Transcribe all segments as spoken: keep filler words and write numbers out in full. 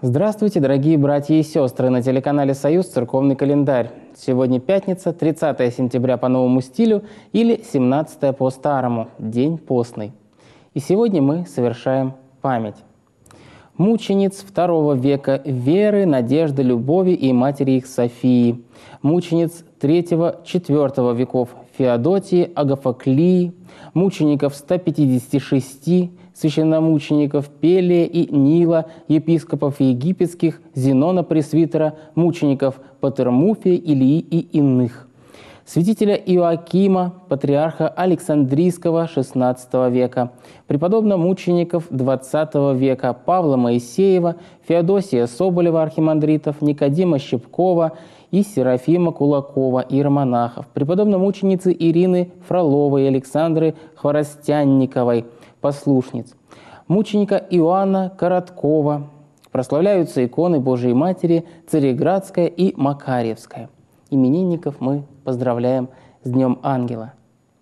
Здравствуйте, дорогие братья и сестры! На телеканале «Союз» церковный календарь. Сегодня пятница, тридцатое сентября по новому стилю или семнадцатое по старому, день постный. И сегодня мы совершаем память мучениц второго века Веры, Надежды, Любови и матери их Софии, мучениц третьего-четвёртого веков Феодотии, Агафоклии, мучеников ста пятидесяти шести, священномучеников Пелия и Нила, епископов египетских, Зенона Пресвитера, мучеников Патермуфия, Илии и иных, святителя Иоакима, патриарха Александрийского шестнадцатого века, преподобно-мучеников двадцатого века Павла Моисеева, Феодосия Соболева, архимандритов, Никодима Щепкова и Серафима Кулакова, иеромонахов, преподобно-мученицы Ирины Фроловой и Александры Хворостянниковой, послушниц, мученика Иоанна Короткова. Прославляются иконы Божией Матери Цареградская и Макарьевская. Именинников мы поздравляем с Днем Ангела.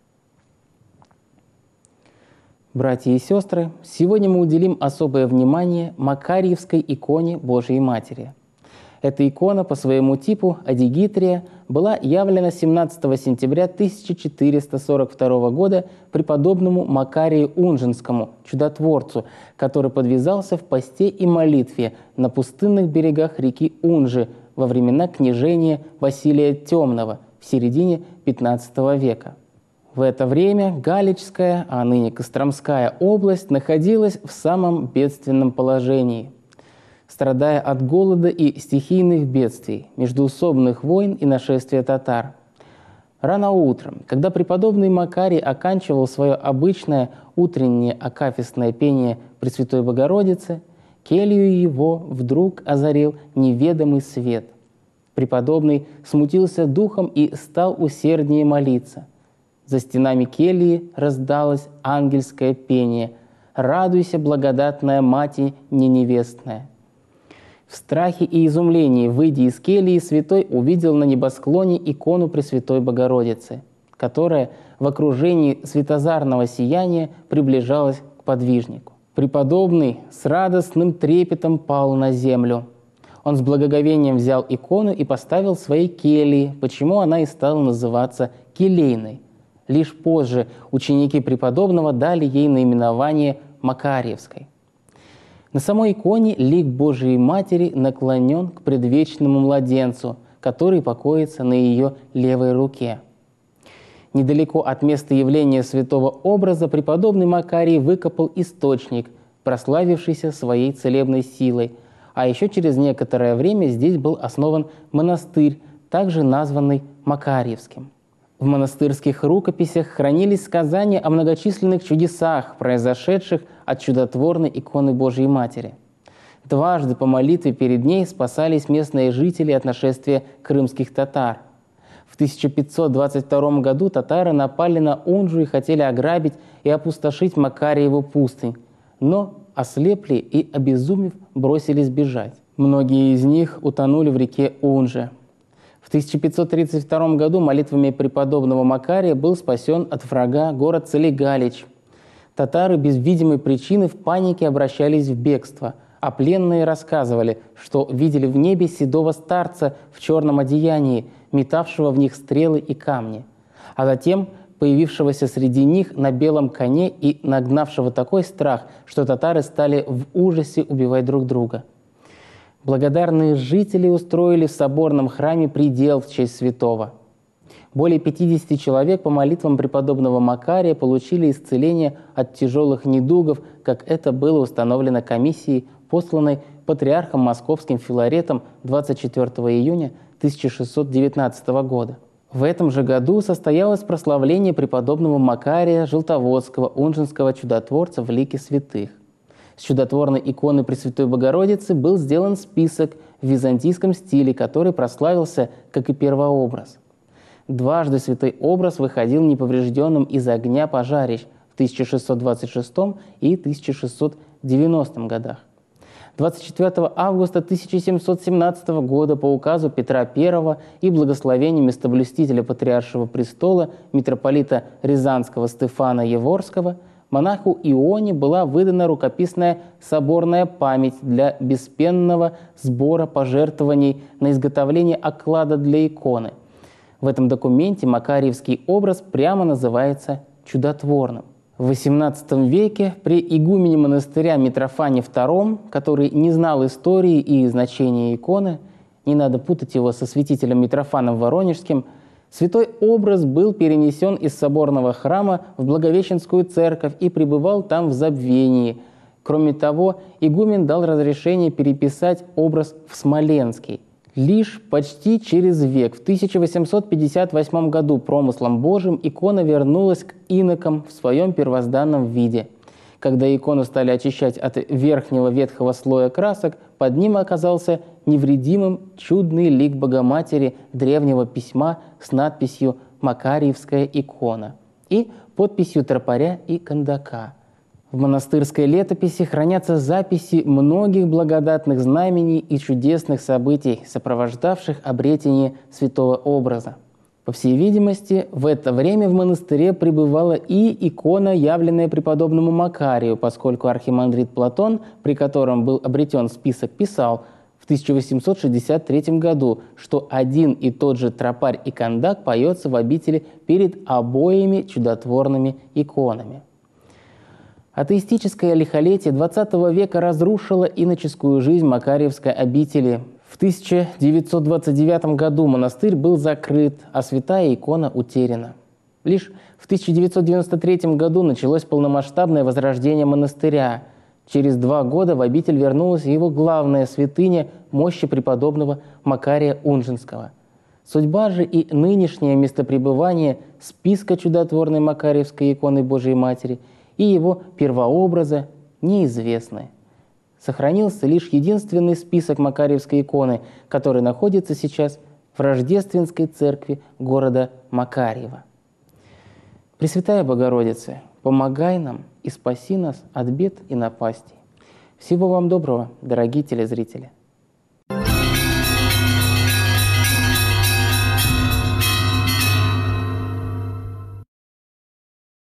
Братья и сестры, сегодня мы уделим особое внимание Макарьевской иконе Божией Матери. Эта икона по своему типу адигитрия была явлена семнадцатого сентября тысяча четыреста сорок второго года преподобному Макарию Унжинскому, чудотворцу, который подвязался в посте и молитве на пустынных берегах реки Унжи во времена княжения Василия Темного в середине пятнадцатого века. В это время Галичская, а ныне Костромская область находилась в самом бедственном положении, страдая от голода и стихийных бедствий, междоусобных войн и нашествия татар. Рано утром, когда преподобный Макарий оканчивал свое обычное утреннее акафистное пение Пресвятой Богородицы, келью его вдруг озарил неведомый свет. Преподобный смутился духом и стал усерднее молиться. За стенами кельи раздалось ангельское пение «Радуйся, благодатная Мати неневестная». В страхе и изумлении, выйдя из кельи, святой увидел на небосклоне икону Пресвятой Богородицы, которая в окружении светозарного сияния приближалась к подвижнику. Преподобный с радостным трепетом пал на землю. Он с благоговением взял икону и поставил в своей кельи, почему она и стала называться келейной. Лишь позже ученики преподобного дали ей наименование Макарьевской. На самой иконе лик Божией Матери наклонен к предвечному младенцу, который покоится на ее левой руке. Недалеко от места явления святого образа преподобный Макарий выкопал источник, прославившийся своей целебной силой, а еще через некоторое время здесь был основан монастырь, также названный Макарьевским. В монастырских рукописях хранились сказания о многочисленных чудесах, произошедших от чудотворной иконы Божией Матери. Дважды по молитве перед ней спасались местные жители от нашествия крымских татар. В тысяча пятьсот двадцать втором году татары напали на Унжу и хотели ограбить и опустошить Макарьеву пустынь, но ослепли и, обезумев, бросились бежать. Многие из них утонули в реке Унже. В тысяча пятьсот тридцать втором году молитвами преподобного Макария был спасен от врага город Целигалич. Татары без видимой причины в панике обращались в бегство, а пленные рассказывали, что видели в небе седого старца в черном одеянии, метавшего в них стрелы и камни, а затем появившегося среди них на белом коне и нагнавшего такой страх, что татары стали в ужасе убивать друг друга. Благодарные жители устроили в соборном храме предел в честь святого. Более пятидесяти человек по молитвам преподобного Макария получили исцеление от тяжелых недугов, как это было установлено комиссией, посланной патриархом московским Филаретом двадцать четвёртого июня тысяча шестьсот девятнадцатого года. В этом же году состоялось прославление преподобного Макария Желтоводского, унжинского чудотворца в лике святых. С чудотворной иконы Пресвятой Богородицы был сделан список в византийском стиле, который прославился как и первообраз. Дважды святой образ выходил неповрежденным из огня пожарищ в тысяча шестьсот двадцать шестом и тысяча шестьсот девяностом годах. двадцать четвёртого августа тысяча семьсот семнадцатого года по указу Петра Первого и благословению местоблюстителя Патриаршего престола митрополита Рязанского Стефана Еворского монаху Ионе была выдана рукописная соборная память для беспенного сбора пожертвований на изготовление оклада для иконы. В этом документе макарьевский образ прямо называется чудотворным. В восемнадцатом веке при игумене монастыря Митрофане втором, который не знал истории и значения иконы, не надо путать его со святителем Митрофаном Воронежским, святой образ был перенесен из соборного храма в Благовещенскую церковь и пребывал там в забвении. Кроме того, игумен дал разрешение переписать образ в Смоленский. Лишь почти через век, в тысяча восемьсот пятьдесят восьмом году, промыслом Божьим икона вернулась к инокам в своем первозданном виде. Когда икону стали очищать от верхнего ветхого слоя красок, под ним оказался невредимым чудный лик Богоматери древнего письма с надписью «Макарьевская икона» и подписью тропаря и кондака. В монастырской летописи хранятся записи многих благодатных знамений и чудесных событий, сопровождавших обретение святого образа. По всей видимости, в это время в монастыре пребывала и икона, явленная преподобному Макарию, поскольку архимандрит Платон, при котором был обретен список, писал в тысяча восемьсот шестьдесят третьем году, что один и тот же тропарь и кондак поется в обители перед обоими чудотворными иконами. Атеистическое лихолетие двадцатого века разрушило иноческую жизнь Макарьевской обители. В тысяча девятьсот двадцать девятом году монастырь был закрыт, а святая икона утеряна. Лишь в тысяча девятьсот девяносто третьем году началось полномасштабное возрождение монастыря. Через два года в обитель вернулась его главная святыня мощи преподобного Макария Унжинского. Судьба же и нынешнее местопребывание списка чудотворной Макарьевской иконы Божией Матери и его первообраза неизвестны. Сохранился лишь единственный список Макарьевской иконы, который находится сейчас в Рождественской церкви города Макарьева. Пресвятая Богородица, помогай нам и спаси нас от бед и напастей. Всего вам доброго, дорогие телезрители!